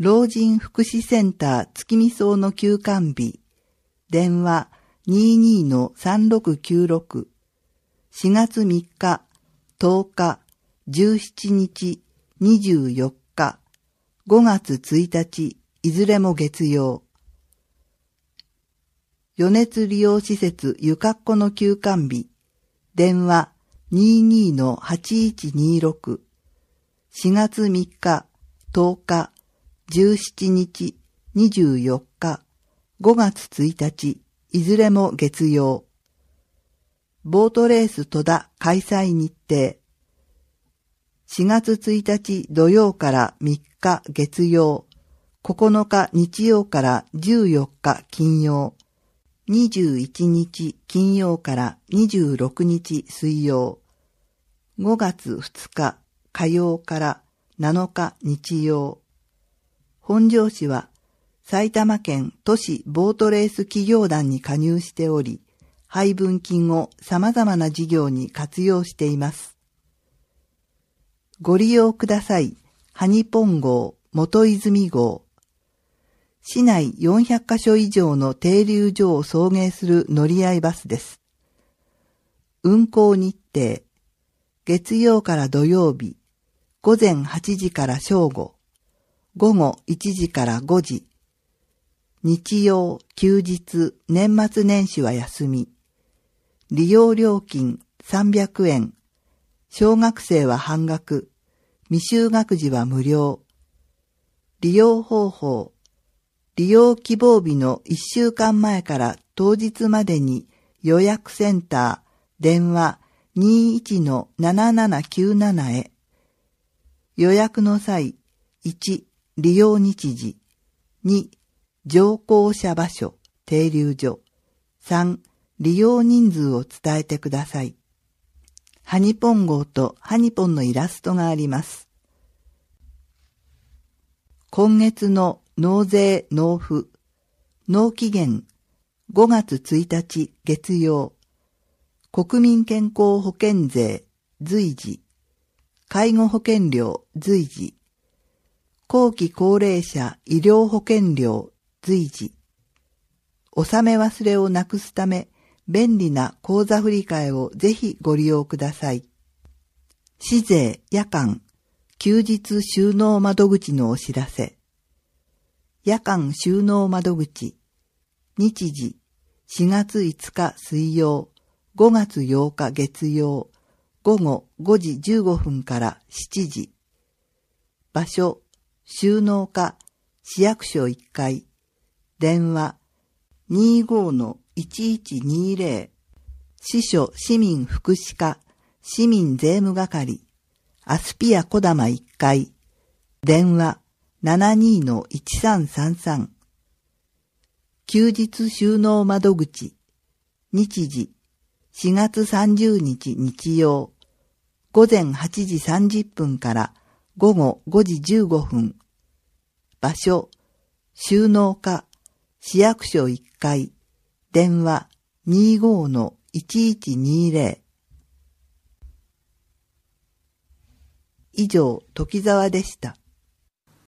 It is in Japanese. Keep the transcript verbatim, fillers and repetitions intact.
老人福祉センター月見荘の休館日、電話 にじゅうにのさんろくきゅうろく、しがつみっか、とおか、じゅうしちにち、にじゅうよっか、ごがつついたち、いずれも月曜。余熱利用施設ゆかっこの休館日、電話 にじゅうにのはちいちにろく、しがつみっか、とおか、じゅうしちにち、にじゅうよっか、ごがつついたち、いずれも月曜。ボートレース戸田開催日程。しがつついたち土曜からみっか月曜、ここのか日曜からじゅうよっか金曜、にじゅういちにち金曜からにじゅうろくにち水曜、ごがつふつか火曜からなのか日曜。本庄市は埼玉県都市ボートレース企業団に加入しており、配分金を様々な事業に活用しています。ご利用ください。ハニポン号、元泉号。市内よんひゃっかしょ以上の停留所を送迎する乗り合いバスです。運行日程。月曜から土曜日、ごぜんはちじから正午、ごごいちじからごじ。日曜、休日、年末年始は休み。利用料金さんびゃくえん。小学生は半額。未就学児は無料。利用方法。利用希望日のいっしゅうかんまえから当日までに予約センター、電話 にじゅういちのななななきゅうなな へ。予約の際、いち、利用日時。に、乗降者場所、停留所。さん、利用人数を伝えてください。ハニポン号とハニポンのイラストがあります。今月の納税納付、納期限ごがつついたち月曜、国民健康保険税随時、介護保険料随時、後期高齢者医療保険料随時、納め忘れをなくすため便利な口座振替をぜひご利用ください。市税夜間休日収納窓口のお知らせ。夜間収納窓口。日時しがついつか水曜、ごがつようか月曜、ごごごじじゅうごふんからしちじ。場所、収納課、市役所いっかい。電話、にじゅうごのいちいちにぜろ。市所市民福祉課、市民税務係。アスピア小玉いっかい。電話、ななにのいちさんさんさん。休日収納窓口。日時、しがつさんじゅうにち日曜、ごぜんはちじさんじゅっぷんからごごごじじゅうごふん。場所、収納課、市役所いっかい。電話 にじゅうごのいちいちにぜろ。以上、時沢でした。